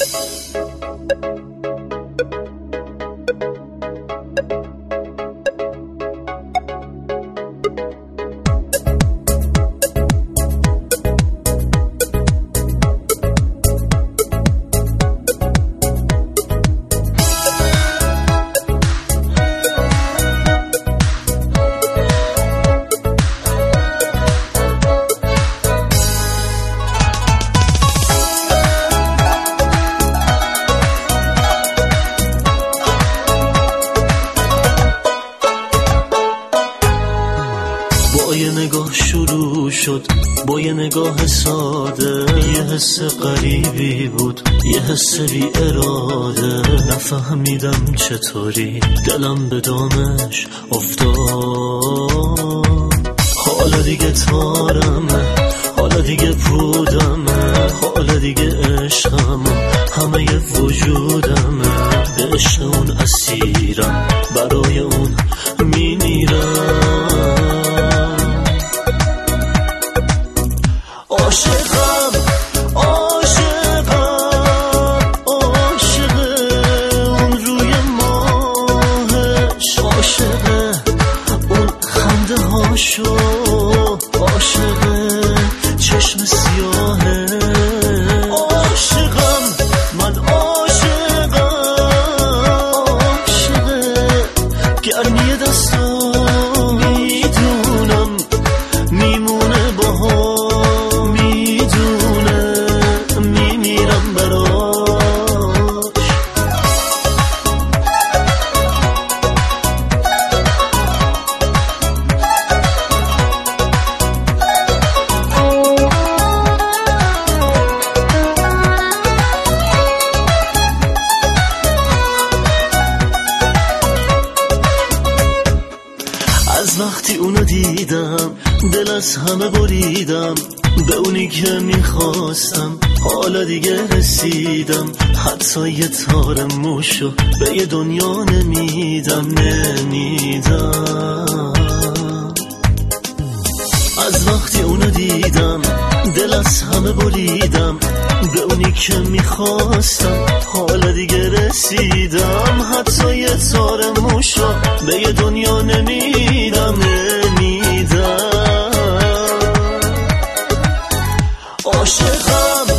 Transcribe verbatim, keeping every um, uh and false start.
با یه نگاه شروع شد، با یه نگاه ساده، یه حس غریبی بود، یه حس بی اراده. نفهمیدم چطوری دلم به دامش افتاد. حالا دیگه تارمه، حالا دیگه پودمه، حالا دیگه عشقمه، همه ی وجودمه. به عشق اون اسیرم، برای اون میمیرم. عاشقم عاشقم عاشق اون روی ماهش، عاشق اون خنده هاشو، عاشق چشم سیاهه. عاشقم من عاشقم، عاشق گرمی دستام. میدونم میمونه باها، از وقتی اونو دیدم دل از همه بریدم. به اونی که میخواستم حالا دیگه رسیدم. حتی یه تار موشو به یه دنیا نمیدم، نمیدم. از وقتی اونو دیدم دل از همه بریدم. به اونی که میخواستم حالا دیگه رسیدم. حتی یه تار موشو به یه دنیا نمیدم، نمیدم. عاشقم